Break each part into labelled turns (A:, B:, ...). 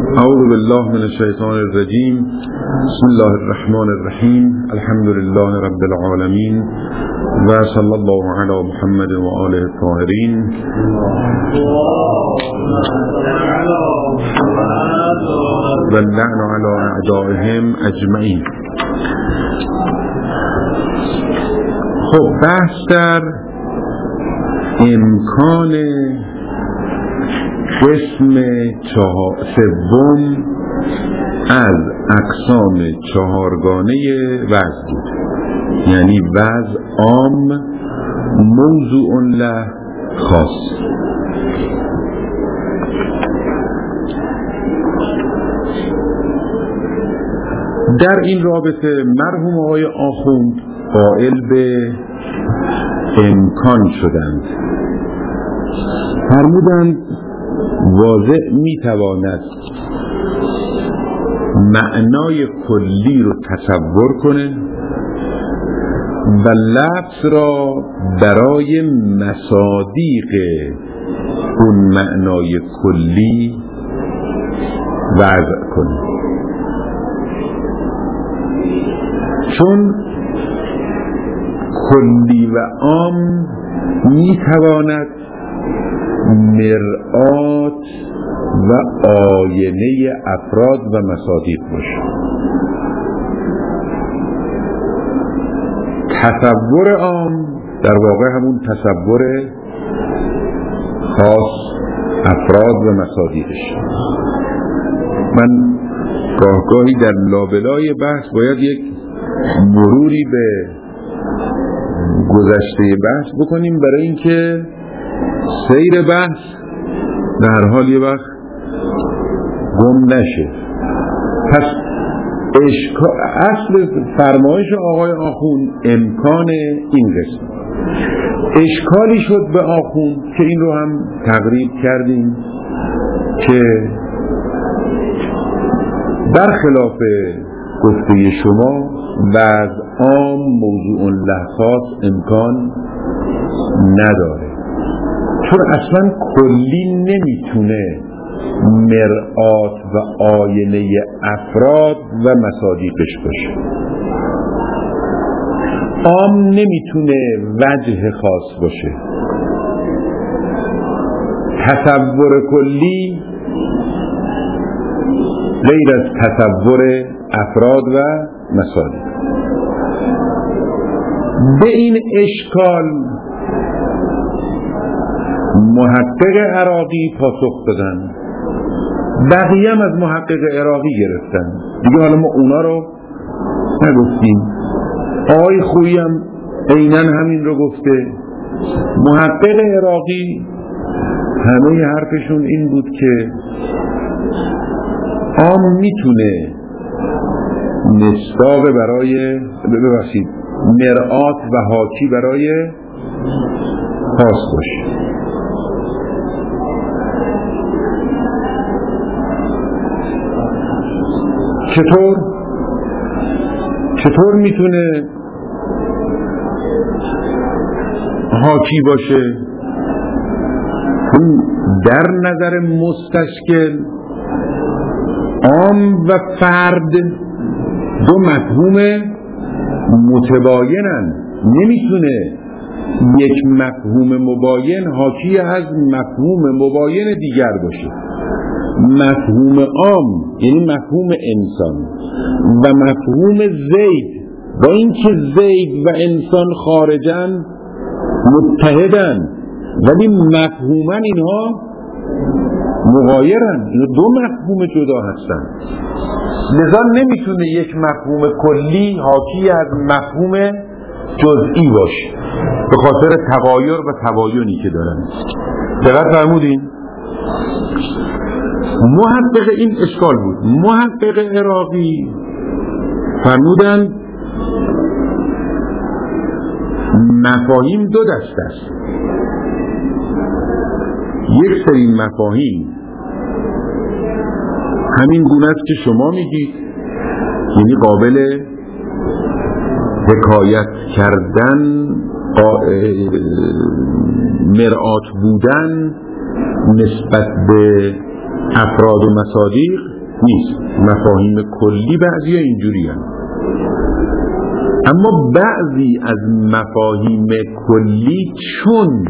A: اعوذ بالله من الشیطان الرجیم. بسم الله الرحمن الرحیم. الحمد لله رب العالمین و صلی الله علی محمد و آله الطاهرین. و اللعن علی اعدائهم اجمعین. خب بحث در امکان قسم سوم از اقسام چهارگانه وضع بود، یعنی وضع عام، موضوع له، خاص. در این رابطه مرحوم آقای آخوند قائل به امکان شدند. فرمودند واضع میتواند معنای کلی رو تصور کنه و لفظ را برای مصادیق اون معنای کلی وضع کنه، چون کلی و عام میتواند مرآت و آینه افراد و مصادیق باشه. تصور عام در واقع همون تصور خاص افراد و مصادیقش. من گاهگاهی در لابلای بحث باید یک مروری به گذشته بحث بکنیم برای اینکه سیر بحث در حال یه وقت گم نشه. پس اصل فرمایش آقای آخوند امکان این قسم. اشکالی شد به آخوند که این رو هم تقریب کردیم که برخلاف گفته شما وضع عام موضوع له خاص امکان نداره، چون اصلا کلی نمیتونه مرآت و آینه افراد و مصادیقش باشه. عام نمیتونه وجه خاص باشه. تصور کلی غیر از تصور افراد و مصادیق. به این اشکال محقق عراقی پاسخ دادن، بقیه هم از محقق عراقی گرفتن دیگه. حالا ما اونا رو نگفتیم. آقای خویی هم عیناً همین رو گفته. محقق عراقی همه حرفشون این بود که عام میتونه مصداق برای مرآت و حاکی برای خاص باشه. چطور میتونه حاکی باشه؟ در نظر مستشکل عام و فرد دو مفهوم متباینن. نمیتونه یک مفهوم مباین حاکی از مفهوم مباین دیگر باشه. مفهوم عام یعنی مفهوم انسان و مفهوم زید، با اینکه زید و انسان خارجن متحدن ولی مفهوما اینها مغایرن. اینا دو مفهوم جدا هستن. لذا نمیتونه یک مفهوم کلی حاکی از مفهوم جزئی باشه به خاطر تغایر و تباینی که دارن. دقت فرمودین؟ محقق این اشکال بود. محقق عراقی فرمودن مفاهیم دو دسته است. یک سری مفاهیم همین گونه است که شما میگید، یعنی قابل حکایت کردن، مرآت بودن نسبت به افراد و مصادیق نیست. مفاهیم کلی بعضی اینجوری هست، اما بعضی از مفاهیم کلی چون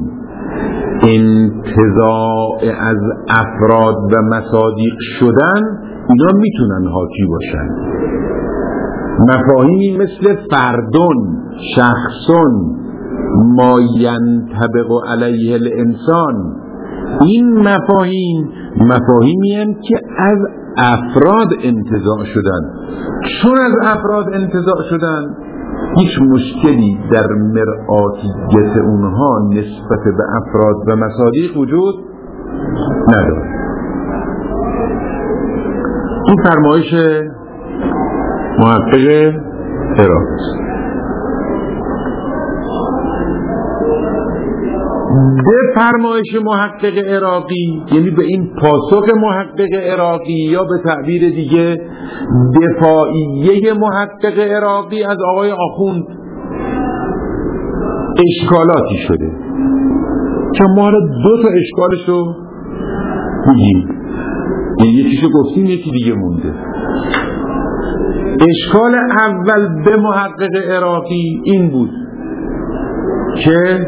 A: انتزاع از افراد و مصادیق شدن، اینا میتونن حاکی باشن. مفاهیمی مثل فردون، شخصون، ما ینطبق علیه الانسان، این مفاهیمی هستند که از افراد انتزاع شدن. چون از افراد انتزاع شدن، هیچ مشکلی در مرآتیت اونها نسبت به افراد و مصادیق وجود نداره. این فرمایش محقق عراقی. به فرمایش محقق عراقی، یعنی به این پاسخ محقق عراقی، یا به تعبیر دیگه دفاعیه محقق عراقی از آقای آخوند، اشکالاتی شده که ما را دو تا اشکالشو میگیم، یعنی یکیشو گفتیم یکی دیگه مونده. اشکال اول به محقق عراقی این بود که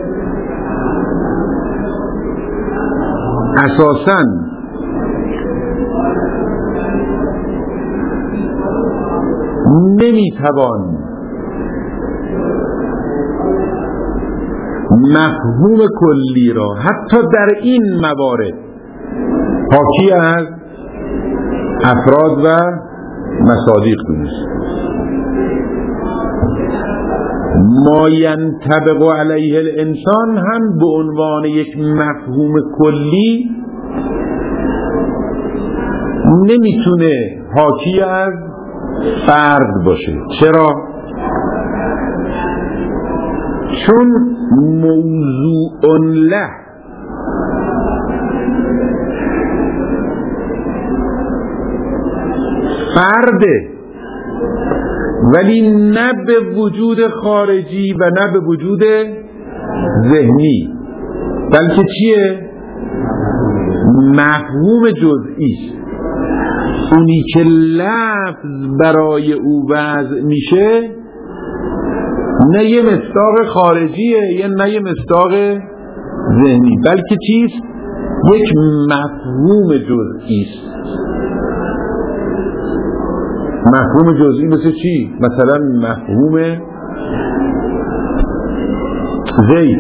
A: اساساً نمیتوان مفهوم کلی را حتی در این موارد حاکی از افراد و مصادیق دونست. ما ینطبق علیه الانسان هم به عنوان یک مفهوم کلی نمیتونه حاکی از فرد باشه. چرا؟ چون موضوع له فرده، ولی نه به وجود خارجی و نه به وجود ذهنی، بلکه چیه؟ مفهوم جزئی. اونی که لفظ برای او وضع میشه نه یه مصداق خارجیه، یه نه یه مصداق ذهنی، بلکه چیست؟ یک مفهوم جزئی است. مفهوم جزئی مثل چی؟ مثلا مفهوم زید.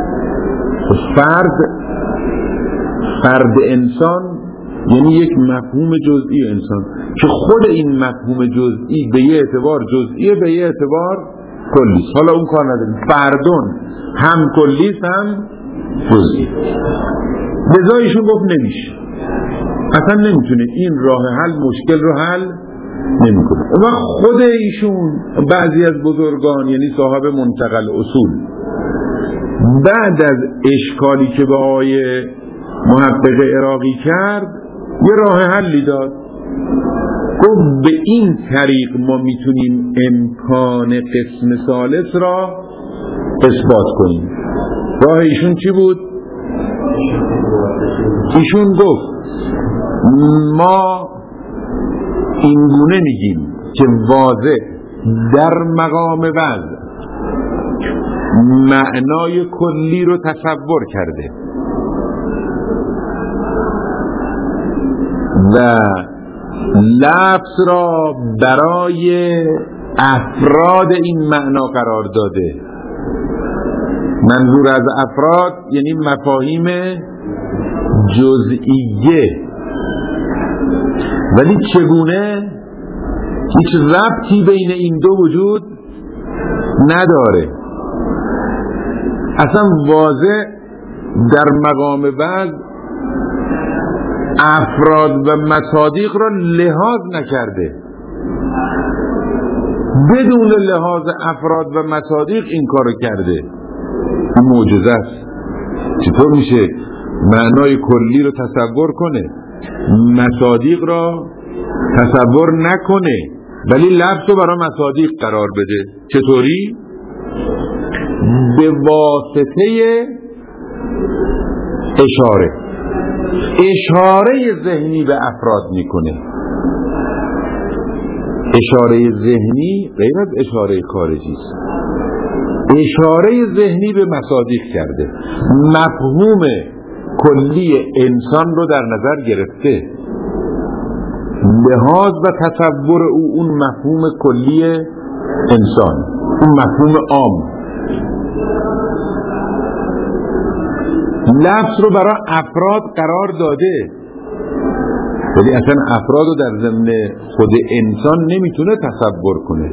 A: فرد انسان یعنی یک مفهوم جزئی انسان که خود این مفهوم جزئی به یه اعتبار جزئیه، به یه اعتبار کلیست. حالا اون کار نداریم، فردون هم کلیست هم جزئی. لذایشون گفت نمیشه، اصلا نمیتونه این راه حل مشکل رو حل نمیکنه. و خود ایشون بعضی از بزرگان یعنی صاحب منتقل اصول بعد از اشکالی که به آقای محقق عراقی کرد یه راه حلی داد. گفت به این طریق ما میتونیم امکان قسم ثالث را اثبات کنیم. راه ایشون چی بود؟ ایشون گفت ما این گونه میگیم که واضح در مقام وضع معنای کلی رو تصور کرده و لفظ را برای افراد این معنا قرار داده. منظور از افراد یعنی مفاهیم جزئیه، ولی چگونه؟ هیچ ربطی بین این دو وجود نداره. اصلا واضح در مقام وضع افراد و مصادیق را لحاظ نکرده. بدون لحاظ افراد و مصادیق این کارو کرده. این معجزه است. چطور میشه معنای کلی رو تصور کنه، مصادیق را تصور نکنه، ولی لفظ رو برای مصادیق قرار بده؟ چطوری؟ به واسطه اشاره ذهنی به افراد میکنه. اشاره ذهنی غیر از اشاره خارجی است. اشاره ذهنی به مصادیق کرده، مفهوم کلی انسان رو در نظر گرفته، لحاظ و تصور او اون مفهوم کلی انسان، اون مفهوم عام. لفظ رو برای افراد قرار داده، ولی اصلا افراد رو در ضمن خود انسان نمیتونه تصور کنه.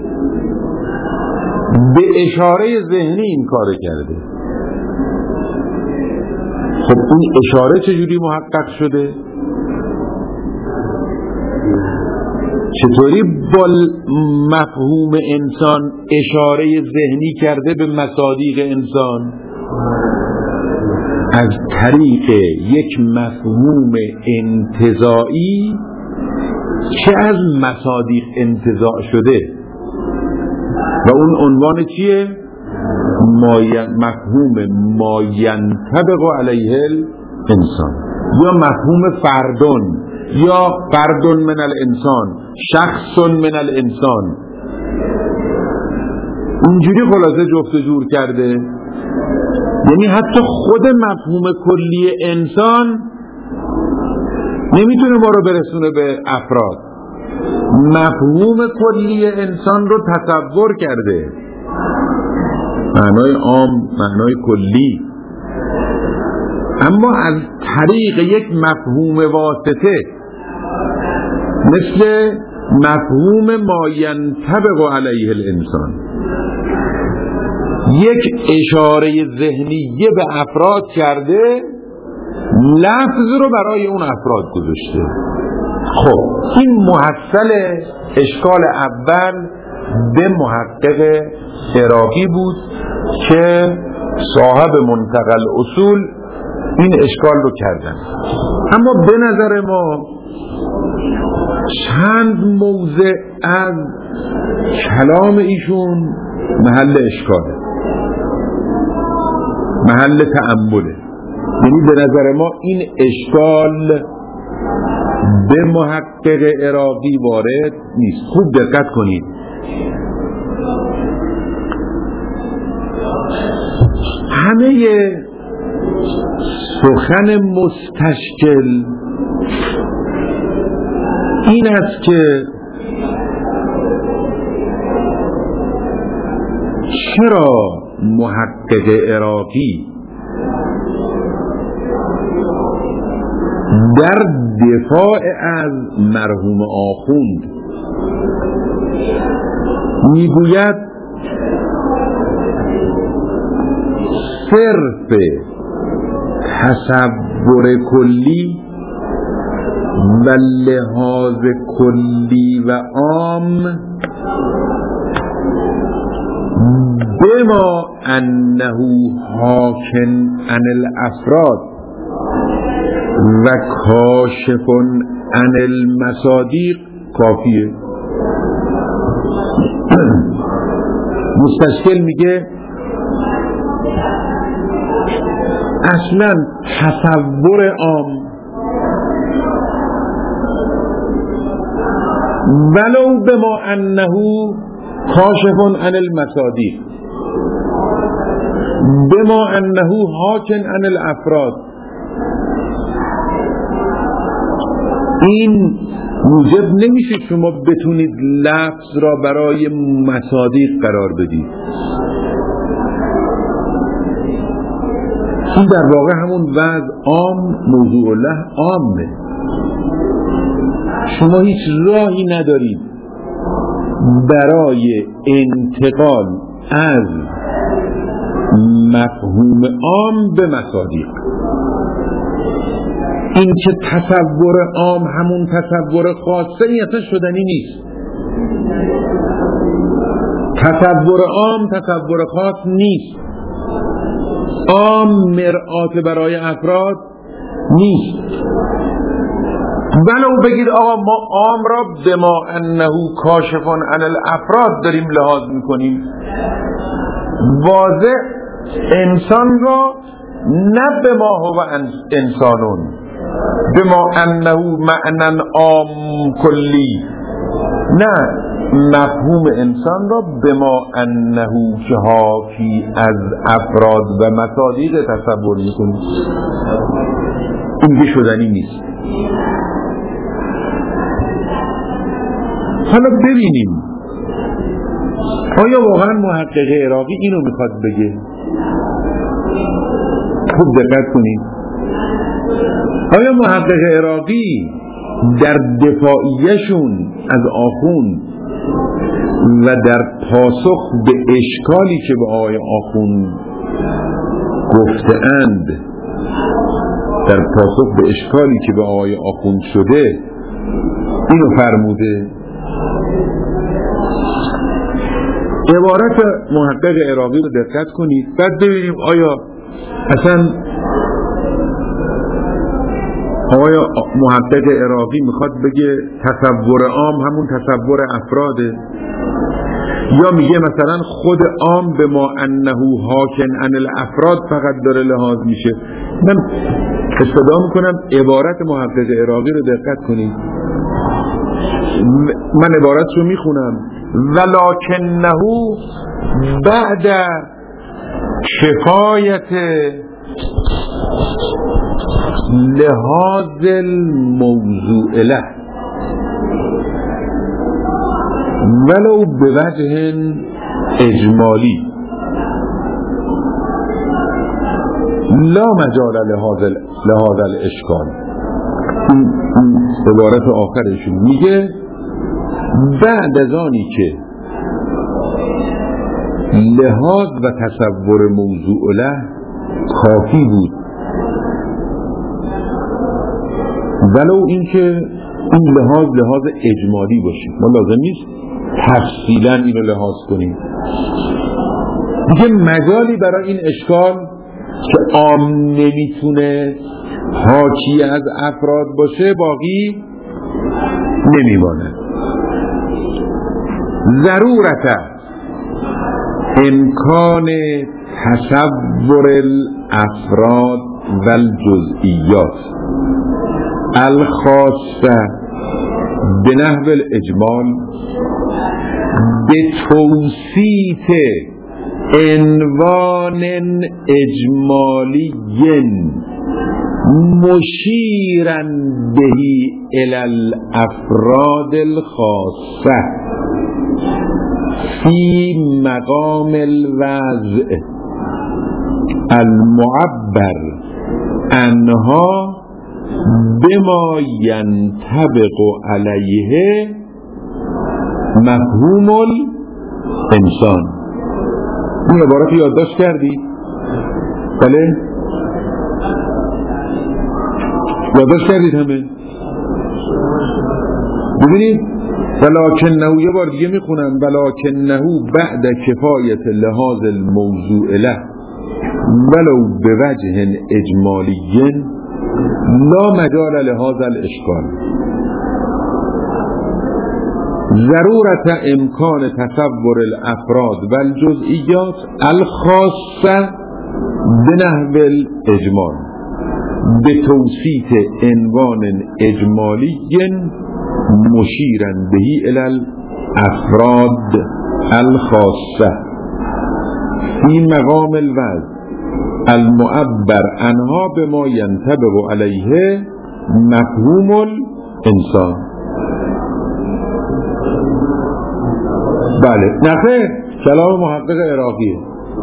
A: به اشاره ذهنی این کار کرده. خب این اشاره چجوری محقق شده؟ چطوری با مفهوم انسان اشاره ذهنی کرده به مصادیق انسان؟ از طریق یک مفهوم انتزاعی که از مصادیق انتزاع شده و اون عنوان چیه؟ مفهوم ما ینطبق علیه الانسان، یا مفهوم فردون، یا فردون من الانسان، شخص من الانسان. اینجوری خلاصه جفت جور کرده. یعنی حتی خود مفهوم کلی انسان نمیتونه ما رو برسونه به افراد. مفهوم کلی انسان رو تصور کرده، معنای عام، معنای کلی، اما از طریق یک مفهوم واسطه مثل مفهوم ما ینطبق علیه الانسان، یک اشاره ذهنیه به افراد کرده، لفظ رو برای اون افراد گذاشته. خب این محصل اشکال اول به محقق عراقی بود که صاحب منتقى الاصول این اشکال رو کردن. اما به نظر ما چند موضع از کلام ایشون محل اشکاله، محل تأمله. یعنی به نظر ما این اشکال به محقق عراقی وارد نیست. خوب دقت کنید. همه سخن مستشکل این است که چرا محقق عراقی در دفاع از مرحوم آخوند میگوید صرف تصور کلی و لحاظ کلی و عام بما انه حاکن عن الافراد و کاشف عن المصادیق کافیه. مستشکل میگه اصلا تصور عام ولو بما انه کاشف عن المصادیق بما انه حاکن عن الافراد، این موجب نمیشه شما بتونید لفظ را برای مصادیق قرار بدید. این در واقع همون وضع عام موضوع الله عامه. شما هیچ راهی ندارید برای انتقال از مفهوم عام به مصادیق. این که تصور عام همون تصور خاصه این اصلا شدنی نیست. تصور عام تصور خاص نیست. عام مرآت برای افراد نیست. ولو بگید آقا ما عام را بما انه کاشف عن الافراد داریم لحاظ میکنیم، واضح انسان را نه بما هو انسانون بما انه معنی عام کلی، نه، مفهوم انسان را به ما انه که حاکی از افراد و مصادیق تصور میکنیم. این که شدنی نیست. حالا ببینیم آیا واقعا محقق عراقی اینو میخواد بگه؟ خوب دقت کنید. آیا محقق عراقی در دفاعیشون از آخوند و در پاسخ به اشکالی که به آقای آخوند گفته‌اند، در پاسخ به اشکالی که به آقای آخوند شده اینو فرموده؟ عبارت محقق عراقی رو دقت کنید، بعد ببینیم آیا اصلا آقای محقق عراقی میخواد بگه تصور عام همون تصور افراده، یا میگه مثلا خود عام به ما انه حاکن عن الافراد فقط داره لحاظ میشه. من استدعا میکنم عبارت محقق عراقی رو دقت کنید. من عبارت رو میخونم: ولکنه بعد کفایت لحاظ الموضوع له ولو به وجه اجمالی لا مجال لهذا الاشکال. این عبارت آخرشون میگه بعد از آنی که لحاظ و تصور موضوع له کافی بود، ولو اینکه این لحاظ اجمالی باشه، ما لازم نیست تفصیلا اینو لحاظ کنیم. دیگه مجالی برای این اشکال که عام نمیتونه حاکی از افراد باشه باقی نمیمانه. ضرورت امکان تصور الافراد و الجزئیات الخاصه به نحو الاجمال به توصیف عنوان اجمالی مشیرا بهی الی الافراد الخاصه فی مقام الوضع المعبر عنها بما ینطبق علیه مفهوم الانسان. این عبارت یادداشت کردید؟ بله؟ یادداشت کردید همه؟ ببینید ولکنه، یه بار دیگه میخونم: ولکنه بعد کفایت لحاظ الموضوع له ولو به وجه اجمالی لا مجال لهذا الاشکال. ضرورت امکان تصور الافراد و الجزئیات الخاصه به نحو الاجمال به توصیف عنوان اجمالی مشیرا بهی الی الافراد الخاصه فی مقام الوضع المعبر عنها به ما ینطبق علیه مفهوم الانسان. بله، نخیر، کلام محقق عراقیه.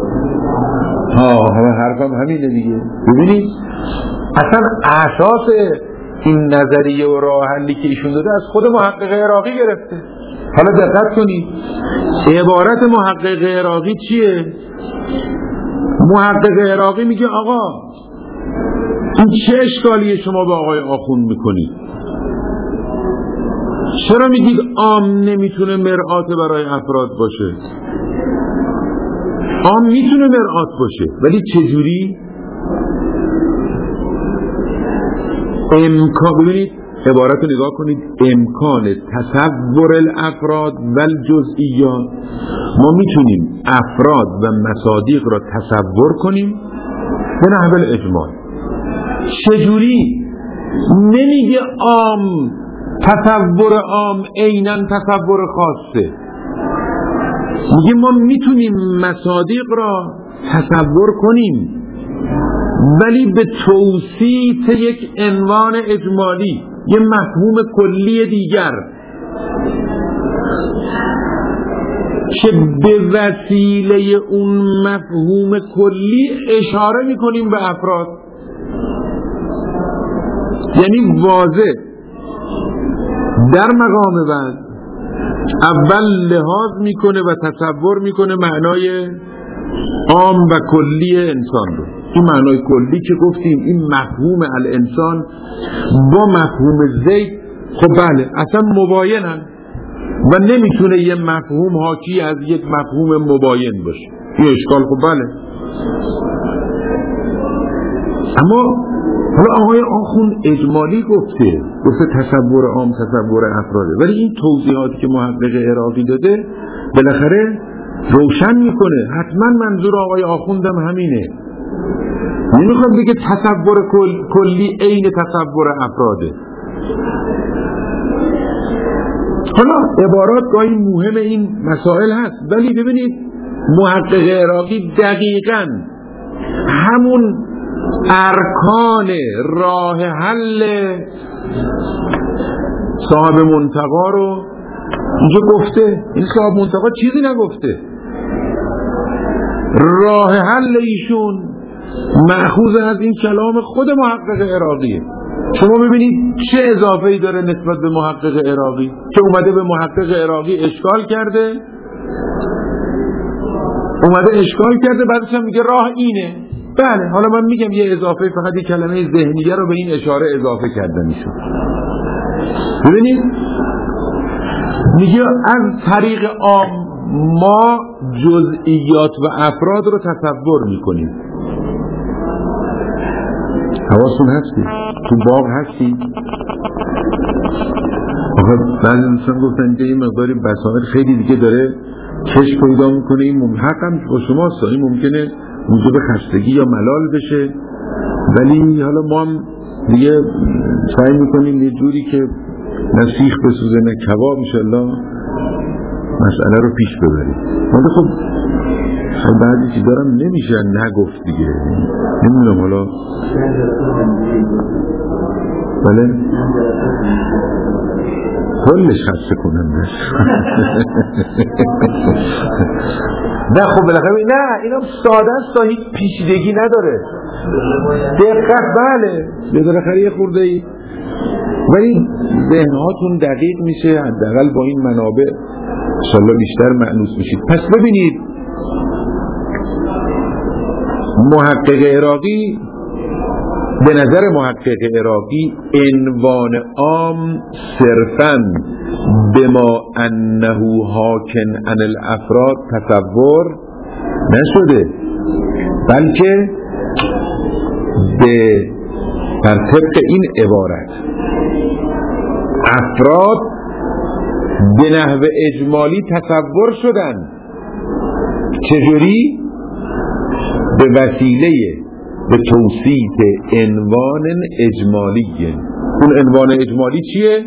A: همه حرفم همینه دیگه. ببینید اصلا اساس این نظریه و راه حلی که ایشون داده از خود محقق عراقی گرفته. حالا دقت کنید عبارت محقق عراقی چیه؟ محقق عراقی میگه آقا این چه اشکالیه شما به آقای آخوند میکنید؟ چرا میگید عام نمیتونه مرآت برای افراد باشه؟ عام میتونه مرآت باشه، ولی چجوری؟ ببینید عبارت رو نگاه کنید: امکان تصور الافراد و الجزئیات. ما میتونیم افراد و مصادیق را تصور کنیم به نحو الاجمال. چجوری؟ نمیگه عام تصور عام عیناً تصور خاصه. میگه ما میتونیم مصادیق را تصور کنیم ولی به توصیف یک عنوان اجمالی، یه مفهوم کلی دیگر که به وسیله اون مفهوم کلی اشاره میکنیم به افراد. یعنی واضح در مقام بعد اول لحاظ میکنه و تصور میکنه معنای عام و کلی انسان رو. این معنای کلی که گفتیم این مفهوم الانسان با مفهوم زید، خب بله اصلا مباینن و نمیتونه یه مفهوم حاکی از یک مفهوم مباین باشه. این اشکال خب بله. اما حالا آقای آخوند اجمالی گفته تصور عام تصور افراده، ولی این توضیحاتی که محقق عراقی داده بالاخره روشن میکنه حتما منظور آقای آخوندم همینه. نمیخواد بگه تصور کلی عین تصور افراده. حالا عبارات گاهی مهم این مسائل هست، ولی ببینید محقق عراقی دقیقاً همون ارکان راه حل صاحب منتقا رو اینجا گفته. این صاحب منتقا چیزی نگفته، راه حل ایشون مأخوذ از این کلام خود محقق عراقیه. شما ببینید چه اضافه‌ای داره نسبت به محقق عراقی که اومده به محقق عراقی اشکال کرده، بعدش هم میگه راه اینه. بله حالا من میگم یه اضافه، فقط یه کلمه ذهنیه رو به این اشاره اضافه کرده میشه. ببینید میگه از طریق عام ما جزئیات و افراد رو تصور میکنیم. حواستون هستی؟ تو باغ هستی؟ بعضی دوستان گفتن که این مقداری بساط خیلی دیگه داره کش پیدا میکنه. این حقم با شماست، این ممکنه موجب خستگی یا ملال بشه، ولی حالا ما هم دیگه سعی میکنیم یه جوری که نه سیخ بسوزه نه کباب انشالله مسئله رو پیش ببریم. ولی خب بعضی چیزا هم نمیشه نگفت دیگه. نمیدونم حالا بله کلش خسته کننده نه خب بالاخره نه اینم ساده است تا هیچ پیچیدگی نداره. دقت بله بالاخره یه خورده ای، ولی ذهنهاتون دقیق میشه، حداقل با این منابع انشالله بیشتر مأنوس میشید. پس ببینید محقق عراقی، به نظر محقق عراقی عنوان عام صرفاً بما انه حاکن عن الافراد تصور نشده، بلکه بر طبق این عبارت افراد به نحو اجمالی تصور شدن. چجوری؟ به وسیله به توصیف عنوان اجمالی. اون عنوان اجمالی چیه؟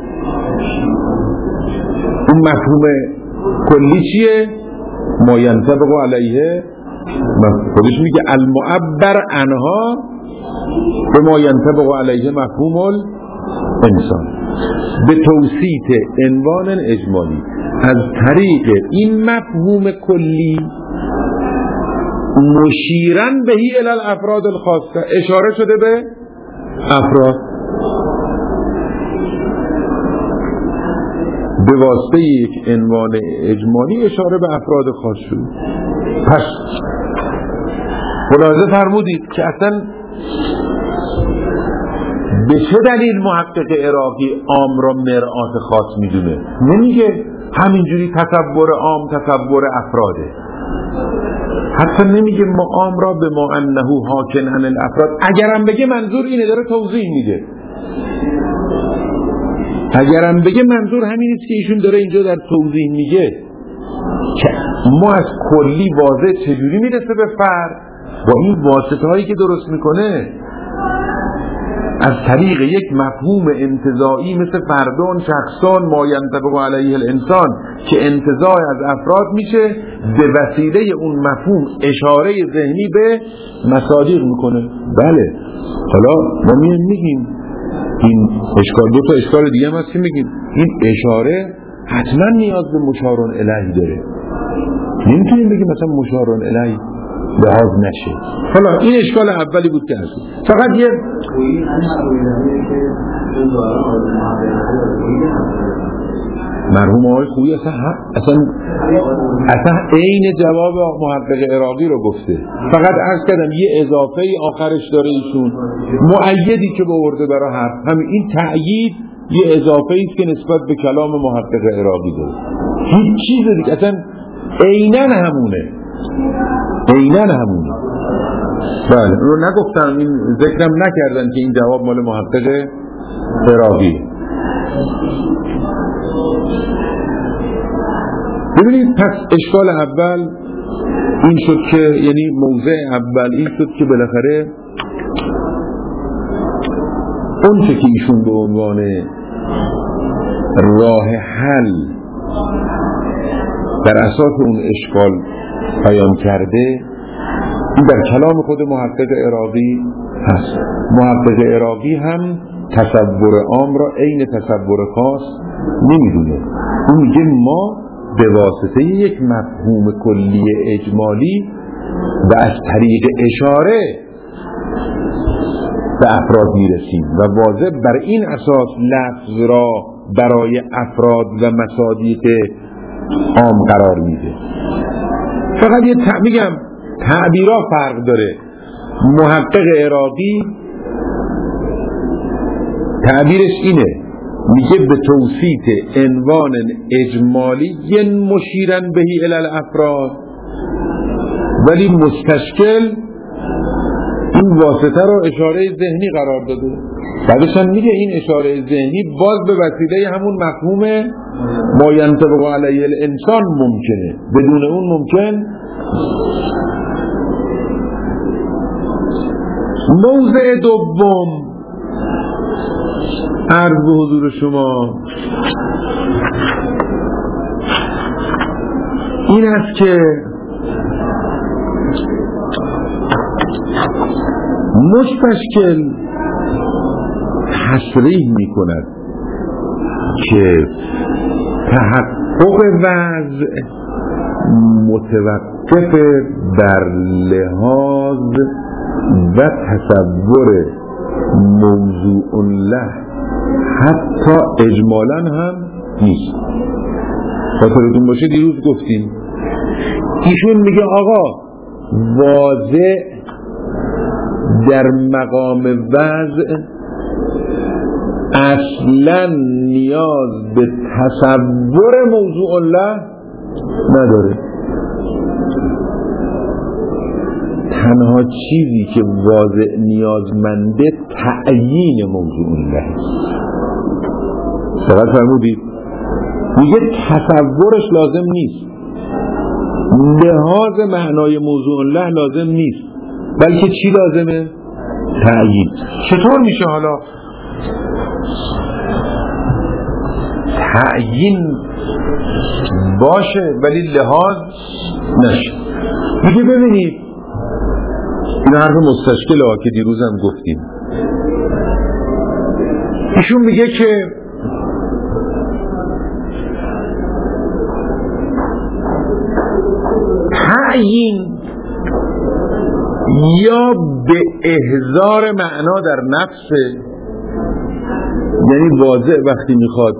A: اون مفهوم کلی چیه؟ ما ینطبق علیه، خودش میگه المعبر عنها به ما ینطبق علیه مفهوم الانسان. به توصیف عنوان اجمالی از طریق این مفهوم کلی مشیرن بهی الی الافراد الخاصه، اشاره شده به افراد به واسطه یک عنوان اجمالی، اشاره به افراد خاص شد. پس ملاحظه فرمودید که اصلا به چه دلیل محقق عراقی عام را مرآت خاص میدونه؟ نمیگه همینجوری تصور عام تصور افراده، حتی نمیگه ما عام را به ما انه حاکن عن الافراد. اگرم بگه منظور اینه، داره توضیح میده. اگرم بگه منظور همین است که ایشون داره اینجا در توضیح میگه که ما از کلی واضح چجوری میرسه به فرد با این واسطه هایی که درست میکنه. از طریق یک مفهوم انتزاعی مثل فردان، شخصان، ما ینطبق علیه الانسان که انتزاع از افراد میشه، به وسیله اون مفهوم اشاره ذهنی به مصادیق میکنه. بله، حالا ما میگیم این اشکال، دو تا اشکال دیگه هم هست که میگیم این اشاره حتما نیاز به مشارون الیه داره. نمیتونیم بگیم مثلا مشارون الیه لحاظ نشه. حالا این اشکال اولی بود که هست. فقط یه مرحوم آقای خویی اصلا عین جواب محقق عراقی رو گفته. فقط عرض کردم یه اضافه آخرش داره ایشون، مؤیدی که برده برای حرف همین این تأیید یه اضافه ایست که نسبت به کلام محقق عراقی داره. هیچ چیز دیگه اصلا عیناً همونه. بله، رو نگفتم، این ذکرم نکردن که این جواب مال محقق عراقی. ببینید، پس اشکال اول این شد که یعنی موضع اول این شد که بالاخره اون چه که ایشون به عنوان راه حل در اساس اون اشکال بیان کرده این در کلام خود محقق عراقی هست. محقق عراقی هم تصور عام را عین تصور خاص نمیدونه. اون میگه ما به واسطه یک مفهوم کلی اجمالی و از طریق اشاره به افراد میرسیم و واضح بر این اساس لفظ را برای افراد و مصادیق عام قرار میده. فقط یه میگم تعبیرها فرق داره. محقق عراقی تعبیرش اینه، میگه به توصیف عنوان اجمالی مشیرن بهی الی الافراد، ولی مستشکل این واسطه رو اشاره ذهنی قرار داده. بعدش هم میگه این اشاره ذهنی باز به وسیله همون مفهوم ما ینطبق علیه الانسان ممکنه، بدون اون ممکن. موضع دوم عرض به حضور شما این است که مستشکل تصریح می کند که تحقق وضع متوقف بر لحاظ و تصور موضوع له حتی اجمالا هم نیست. خاطرتون باشه دیروز گفتیم ایشون میگه آقا واضع در مقام وضع اصلا نیاز به تصور موضوع له نداره. تنها چیزی که واضع نیازمنده تعیین موضوع له. فقط فرمودید میگه تصورش لازم نیست، لحاظ معنای موضوع له لازم نیست، بلکه چی لازمه؟ تعیین. چطور میشه حالا تعیین باشه ولی لحاظ نشه؟ میگه ببینید این حرف مستشکل ها که دیروز هم گفتیم. ایشون میگه که تعیین یا به احضار معنا در نفسه، یعنی واضع وقتی میخواد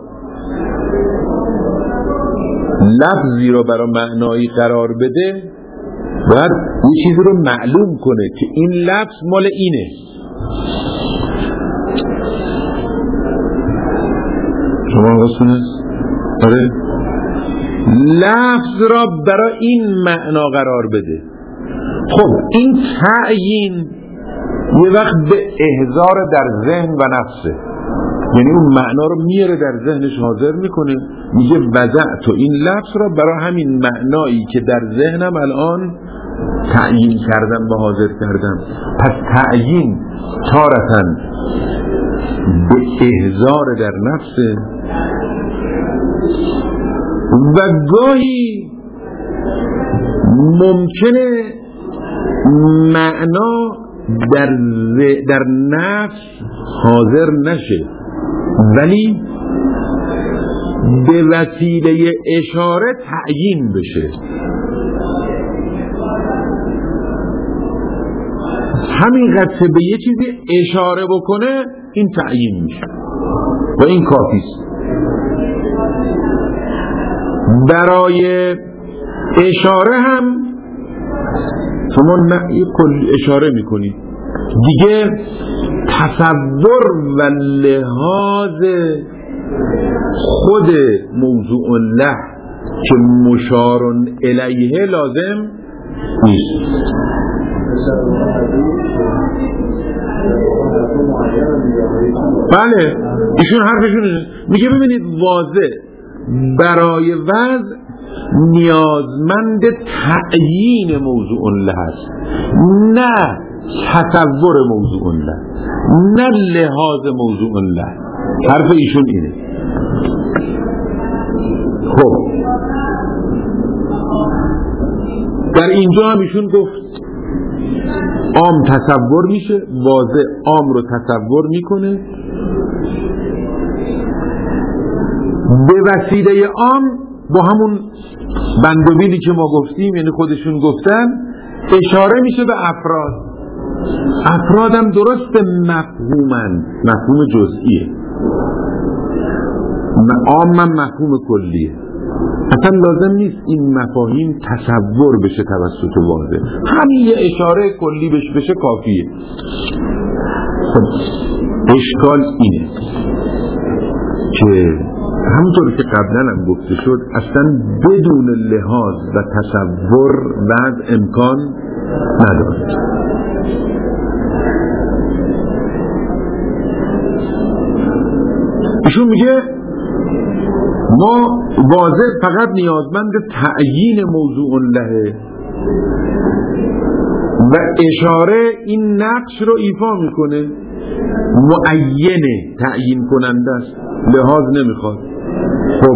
A: لفظی رو برای معنایی قرار بده باید یه چیزی رو معلوم کنه که این لفظ مال اینه. شما حسنه؟ آره، لفظ را برای این معنا قرار بده. خب این تعیین یه وقت به احضار در ذهن و نفسه، یعنی اون معنا رو میاره در ذهنش حاضر میکنه، میگه وضعت این لفظ را برای همین معنایی که در ذهنم الان تعیین کردم و حاضر کردم. پس تعیین تارتاً به احضار در نفسه و گاهی ممکنه معنا در نفس حاضر نشه ولی به وسیله اشاره تعیین بشه. همین قد که به یه چیزی اشاره بکنه این تعیین میشه و این کافیست. برای اشاره هم شما نه کل اشاره میکنید دیگه، تصور و لحاظ خود موضوع له که مشار الیه لازم نیست. بله ایشون حرفشون میگه ببینید واضح برای وضع نیازمند تعیین موضوع له است، نه تصور موضوع له، نه لحاظ موضوع له. حرف ایشون اینه. خب در اینجا هم ایشون گفت عام تصور میشه، واضح عام رو تصور میکنه، به وسیله عام با همون بندوبینی که ما گفتیم، یعنی خودشون گفتن، اشاره میشه به افراد. افرادم درست مفهومن، مفهوم جزئیه، عامم مفهوم کلیه. اصلا لازم نیست این مفاهیم تصور بشه توسط واضح، همین یه اشاره کلی بشه کافیه. خب اشکال اینه که همونطور که قبلا هم گفته شد اصلا بدون لحاظ و تصور وضع امکان نداره. ایشون میگه ما واضح فقط نیازمند تعیین موضوع له و اشاره این نقش رو ایفا میکنه، معینه، تعیین کننده است، لحاظ نمیخواد. خب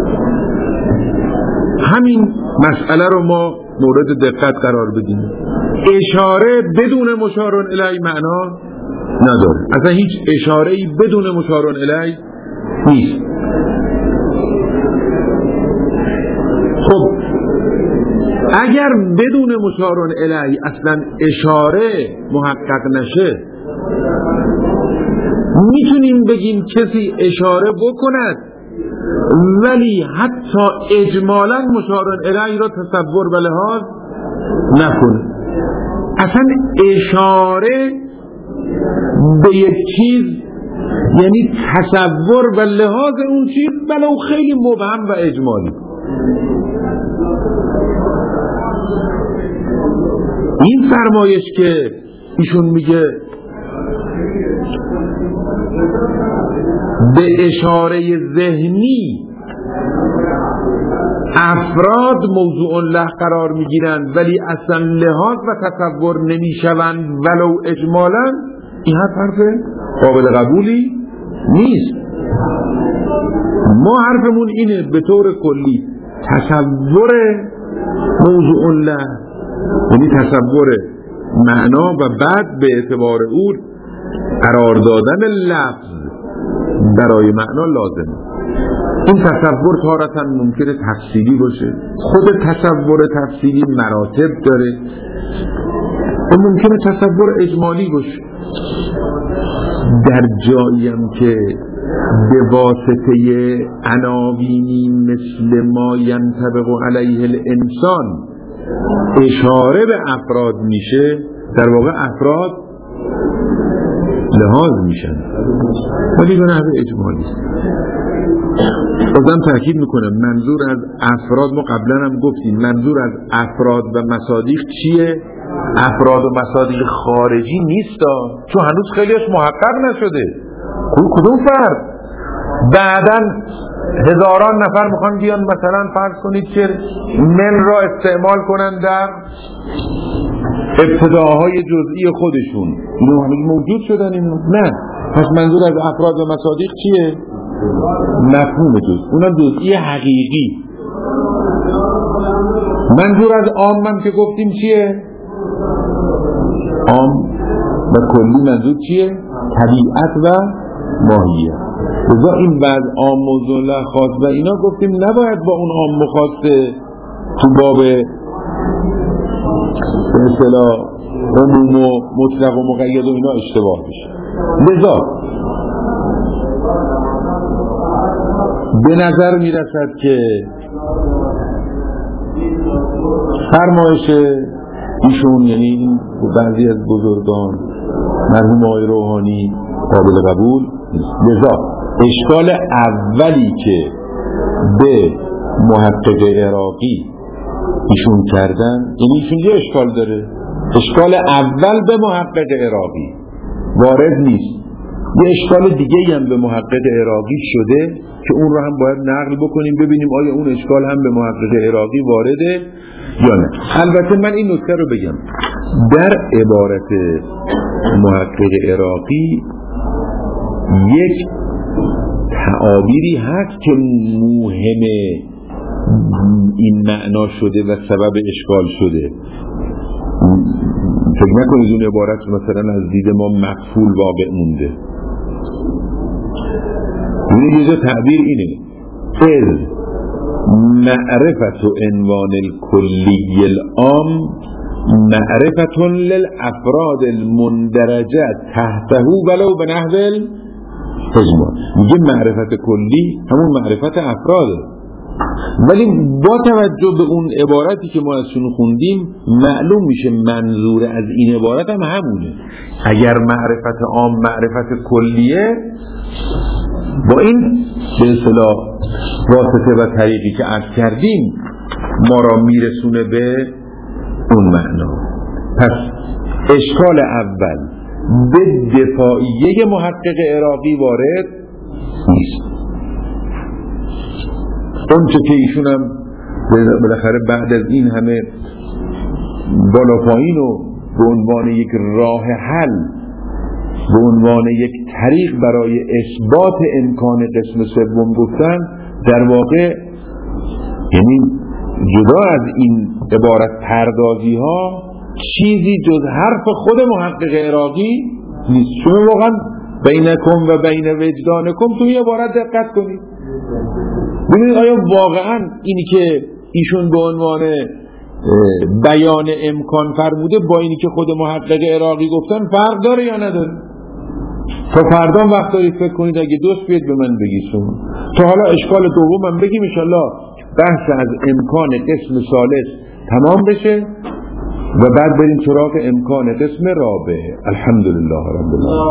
A: همین مسئله رو ما مورد دقت قرار بدیم. اشاره بدون مشار الیه معنا نداره، اصلا هیچ اشاره‌ای بدون مشار الیه نیست. خب اگر بدون مشار الیه اصلا اشاره محقق نشه، میتونیم بگیم کسی اشاره بکند ولی حتی اجمالا مشار الیه را تصور و لحاظ نکنه. اصلا اشاره به یک چیز یعنی تصور و لحاظ اون چیز ولو خیلی مبهم و اجمالی. این فرمایش که ایشون میگه به اشاره ذهنی افراد موضوع له قرار میگیرند ولی اصلا لحاظ و تصور نمیشوند ولو اجمالا، این حرف قابل قبولی نیست. ما حرفمون اینه به طور کلی تصور موضوع له یعنی تصور معنا و بعد به اعتبار او قرار دادن لفظ برای معنا لازمه. این تصور تارتاً ممکنه تفصیلی باشه، خود تصور تفصیلی مراتب داره، و ممکنه تصور اجمالی باشه. در جاییم که به واسطه عناوینی مثل ما ینطبق علیه الانسان اشاره به افراد میشه، در واقع افراد لحاظ میشن ولی به نحو اجمالی. بازم تأکید میکنم منظور از افراد، ما قبلا هم گفتیم منظور از افراد و مصادیق چیه؟ افراد و مصادیق خارجی نیستا، چون هنوز خیلیش محقق نشده. کدوم فرد؟ بعدن هزاران نفر میخوان بیان مثلا فرض کنید که من را استعمال کنن در ابتداهای جزئی خودشون، اینو هنوز موجود شدن؟ اینو نه، پس منظور از افراد و مصادیق چیه؟ مفهوم جز، اونم جزئی حقیقی. منظور از عامم که گفتیم چیه؟ عام و کلی منظور چیه؟ طبیعت و ماهیت. لذا این بعد عام موضوع له خاص و اینا گفتیم نباید با اون عام مخاصه تو باب به اصطلاح عموم و مطلق و مقید و اینا اشتباه بشه. لذا به نظر میرسد که فرمایش ایشون، یعنی بعضی از بزرگان مرحوم آقای روحانی، قابل قبول نیست. لذا اشکال اولی که به محقق عراقی ایشون کردن، یعنی ایشون یه اشکال داره. اشکال اول به محقق عراقی وارد نیست، یه اشکال دیگه هم به محقق عراقی شده که اون رو هم باید نقل بکنیم ببینیم آیا اون اشکال هم به محقق عراقی وارده یا نه. البته من این نکته رو بگم، در عبارت محقق عراقی یک تعابیری هست که موهمه این معنا شده و سبب اشکال شده. فکر نکنید اون عبارت مثلا از دید ما مقفول واقع مونده. یه جا تعبیر اینه: از معرفت عنوان الکلی العام معرفت للافراد المندرجه تحته ولو به نحو اجمال. میگه معرفت کلی همون معرفت افراده، ولی با توجه به اون عبارتی که ما ازشون خوندیم معلوم میشه منظور از این عبارت هم همونه. اگر معرفت عام معرفت کلیه، با این به اصطلاح واسطه و طریقی که عرض کردیم ما را میرسونه به اون معنا. پس اشکال اول به دفاعیه محقق عراقی وارد نیست. اون چه که ایشون هم بالاخره بعد از این همه بالا پایین و به عنوان یک راه حل، به عنوان یک طریق برای اثبات امکان قسم سوم گفتن، در واقع یعنی جدا از این عبارت پردازی ها چیزی جز حرف خود محقق عراقی نیست. شما واقعا بینکم و بین وجدانکم توی عبارت دقت کنید ببینید آیا واقعا اینی که ایشون به عنوان بیان امکان فرموده با اینی که خود محقق عراقی گفتن فرق داره یا نداره؟ تا فردا وقت دارید فکر کنید، اگه دوست بیاد به من بگید شما. تا حالا اشکال دومم بگیم انشالله بحث از امکان قسم ثالث تمام بشه و بعد بریم سراغ امکان قسم رابع. الحمدلله رب العالمین.